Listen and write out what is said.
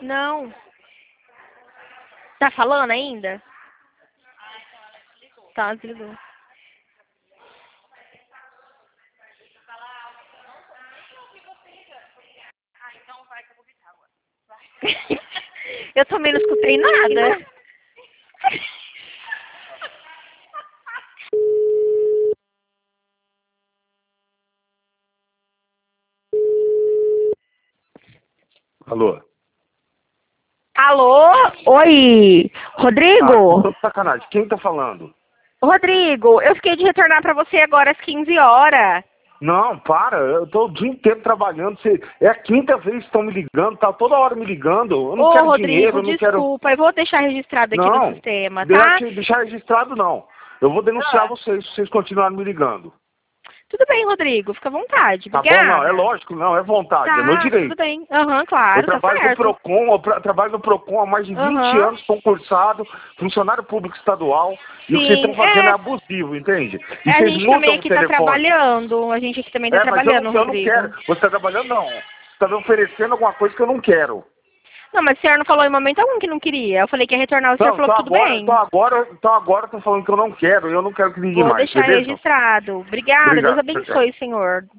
Não. Tá falando ainda? Tá, desligou. Eu também não escutei nada. Alô? Alô? Oi, Rodrigo? Tô de sacanagem. Quem tá falando? Rodrigo, eu fiquei de retornar pra você agora às 15 horas. Não, para. Eu tô o dia inteiro trabalhando. É a quinta vez que estão me ligando. Tá toda hora me ligando. Eu não Ô, quero Rodrigo, dinheiro, eu não quero... desculpa, eu vou deixar registrado aqui no Não. sistema, tá? Deixar registrado, não. Eu vou denunciar vocês se vocês continuarem me ligando. Tudo bem, Rodrigo, fica à vontade, Tá bom? Não, é obrigada. lógico, não. É vontade. É meu Tá, tudo direito. bem. Aham, Eu claro, tá trabalho no certo. PROCON, trabalho no PROCON há mais de 20 Aham. anos, concursado, funcionário público estadual, e o que vocês estão Sim, fazendo é abusivo, entende? E a vocês gente também mudam o aqui tá telefone. trabalhando, a gente aqui também tá Mas trabalhando, eu não Rodrigo. quero. Você está trabalhando, não. Você está me oferecendo alguma coisa que eu não quero. Não, mas o senhor não falou em momento algum que não queria. Eu falei que ia retornar, o senhor Então, falou que tudo bem. agora estão falando que eu não quero, e eu não quero que ninguém Vou mais, deixar beleza? registrado. Obrigada, Deus Obrigado, tchau, tchau. abençoe, senhor.